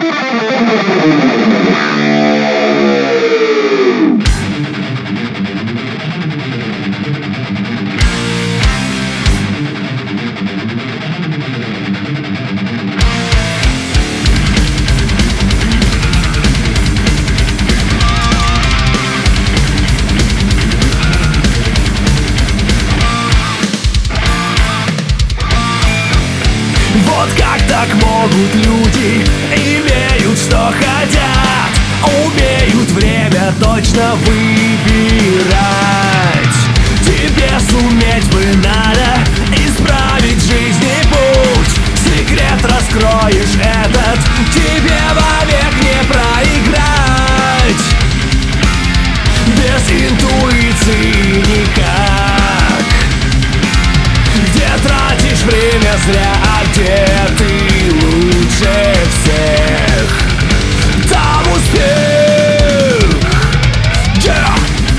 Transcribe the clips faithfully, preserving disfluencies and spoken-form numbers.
Вот как так могут люди, имеют что хотят, умеют время точно выбирать. Тебе суметь бы надо исправить жизни путь. Секрет раскроешь этот, тебе вовек не проиграть. Без интуиции никак. Где тратишь время зря, а где ты лучше всех, там успех. Yeah!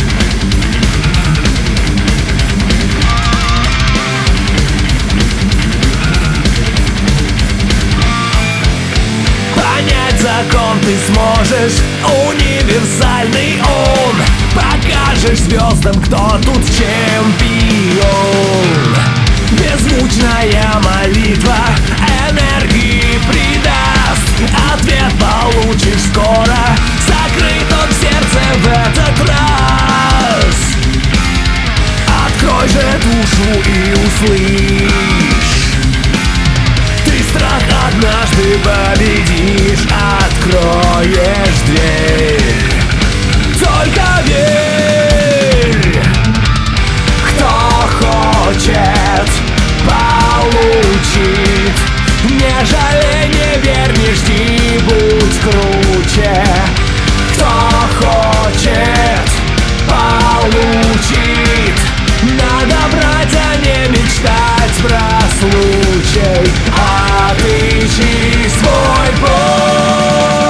Понять закон ты сможешь, универсальный он. Покажешь звездам, кто тут чемпион. Беззвучная молитва энергии придаст. Ответ получишь скоро, закрыт он в сердце в этот раз. Открой же душу и услышь. Ты страх однажды победишь, откроешь дверь. Только верь. Кто хочет, получит. Не жалей, не верь, не жди, будь круче. Кто хочет, получит. Надо брать, а не мечтать про случай. Отыщи свой путь.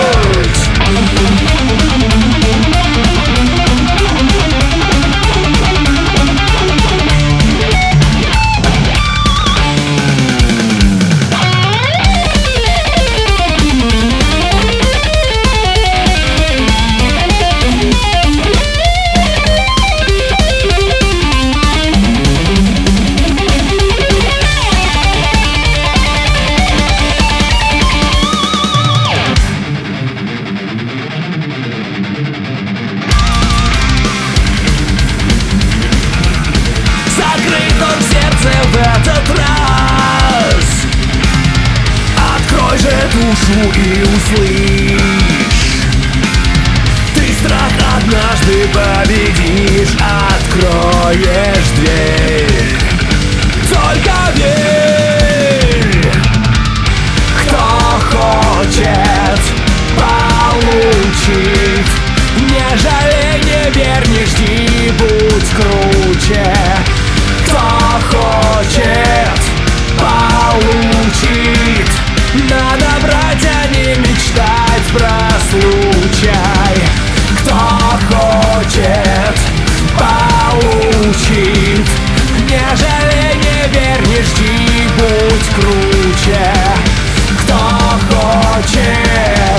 В этот раз открой же душу и услышь. Ты страх однажды победишь, откроешь дверь. Только верь. Кто хочет, получит. Не жалей, не верь, не жди, будь круче. Кто хочет, получит. Надо брать, а не мечтать про случай. Кто хочет, получит. Не жалей, не верь, не жди, будь круче. Кто хочет,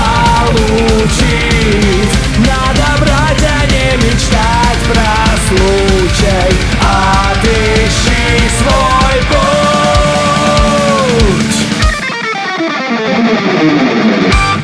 получит. Надо брать, а не мечтать про случай. Отыщи свой путь.